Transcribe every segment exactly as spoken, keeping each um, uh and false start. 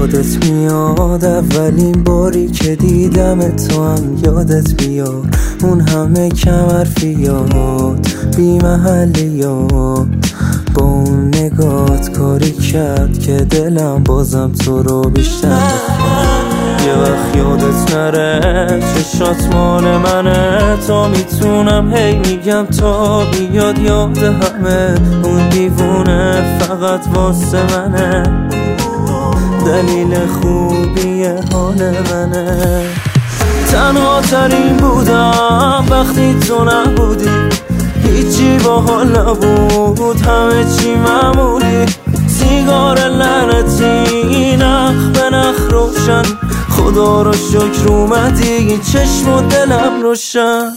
یادت میاد اولین باری که دیدم تو هم یادت بیاد اون همه کم حرفیات بی محلیات با اون نگات کاری کرد که دلم بازم تو رو بیشتر بخواد. یه وقت یادت نره چشات مال منه تا میتونم هی میگم تا بیاد یاد همه اون دیوونه فقط واسه منه دلیل خوبی حال منه. تنها ترین بودم وقتی تو نبودی هیچی با حال نبود همه چی معمولی سیگار لعنتی نخ به نخ روشن خدا رو شکر اومدی چشم و دلم روشن.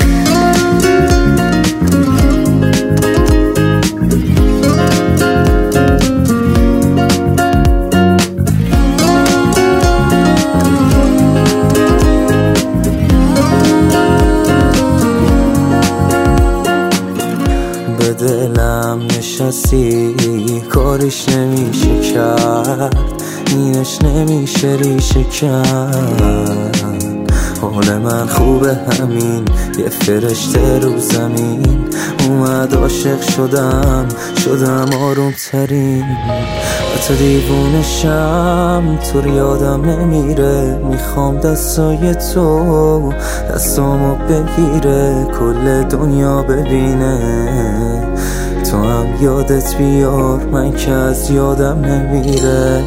به دلم نشستی کارش نمیشه کرد اینش نمیشه ریشه کرد حال من خوبه همین یه فرشته رو زمین اومد عاشق شدم شدم آروم ترین حتی دیوونشم تو یادم نمیره میخوام دستای تو دستامو بگیره کل دنیا ببینه تو هم یادت بیار من که از یادم نمیره.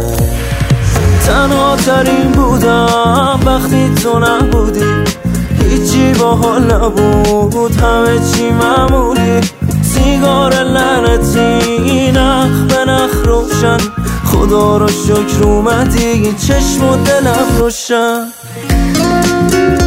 تنها ترین بودم وقتی تو نبودی هیچی با حال نبود همه چی معمولی سیگار لعنتی نخ به نخ روشن خدا رو شکر اومدی چشم و دلم روشن.